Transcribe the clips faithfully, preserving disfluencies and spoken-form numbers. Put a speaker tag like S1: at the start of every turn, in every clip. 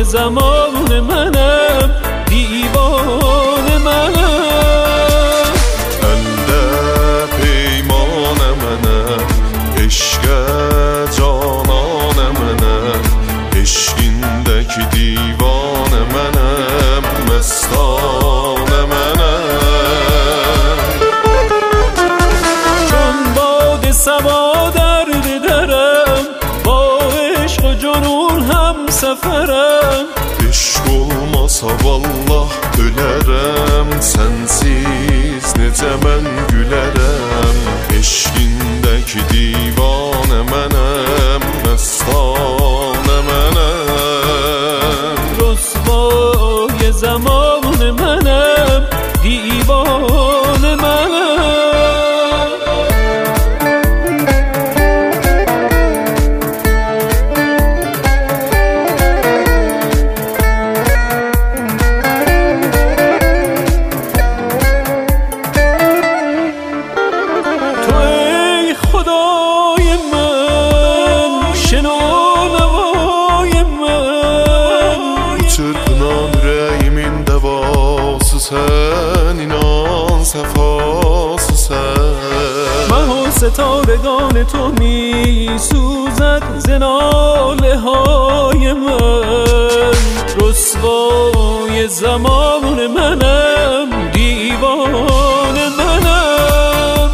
S1: زمان منم، دیوانه منم.
S2: بنده پیمان منم، عشق جانان منم، عشقیندeki دیوان منم، مستان منم.
S1: چون باد صبا درد درم، با عشق و جنون هم سفرم.
S2: Eşq olmasa vallah ölərəm, sənsiz necə mən gülərəm. Eşqindəki divanə mənəm, məstanə mənəm.
S1: رسوای زمان منم، دیوانه منم.
S2: Sen inan sefası sen.
S1: مه و ستارگان تو می سوزد ز ناله های من. رسوای زمان منم، دیوانه منم.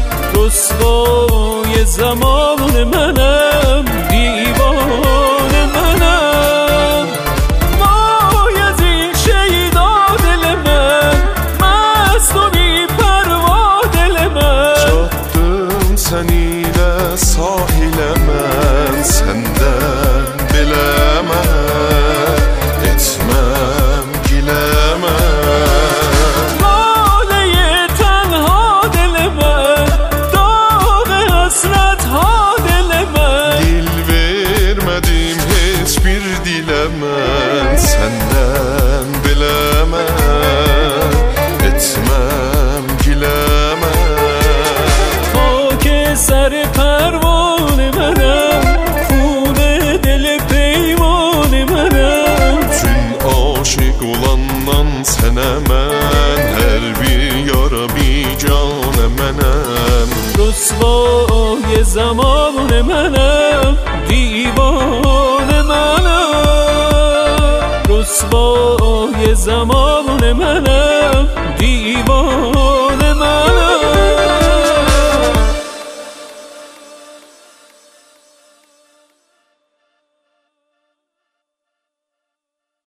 S1: رسوای زمان منم، دیوانه منم. وای از این شیدا دل من، مست و بی پروا دل من.
S2: Çatdım sen ile sahile mən, səndən biləməm, etməm giləməm.
S1: Lale-i tenha dil mən, dağ-ı hasret ha dil mən.
S2: Dil vermədim heç bir dilə mən, səndən biləməm, etməm giləməm.
S1: خاک سر پروانه منم، خون دل پیمان منم.
S2: Çün aşık olandan sənə mən, hər bir yara biganə mənəm.
S1: رسوای زمان منم، دیوانه منم. رسوای زمان